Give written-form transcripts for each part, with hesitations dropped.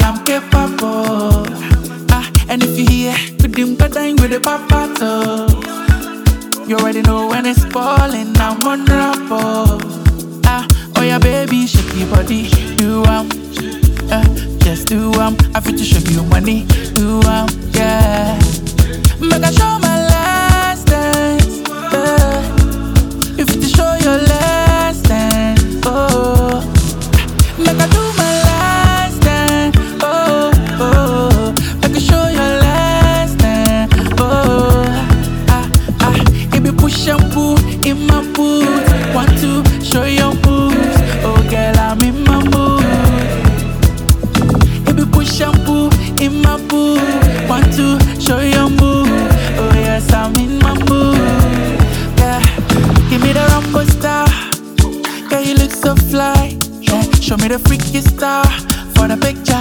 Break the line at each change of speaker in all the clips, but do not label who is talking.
I'm capable. And if you hear, with him with the papa you already know when it's falling, I'm on rubber. Oh yeah, baby, shake your body, do just do I fit to show you money, do yeah. Make I show my last dance, if to show your last dance, oh. Make I do my last dance, oh. Make I show your last dance, oh. It be push and pull in my boots. Want to show your moves, oh girl, I'm in my mood. It be push and pull in my boots. Want to show your moves, oh yes, I'm in my mood. Yeah, give me the rumble star. Girl, you look so fly. Yeah, show me the freaky star for the picture.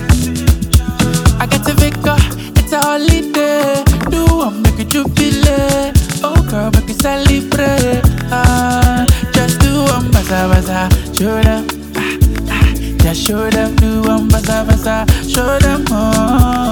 I got a Vicar, it's a holiday. Do I make a jubilate? Oh girl, make you celebrate. Just do baza baza, show them. Just show them, do baza baza, show them. Oh.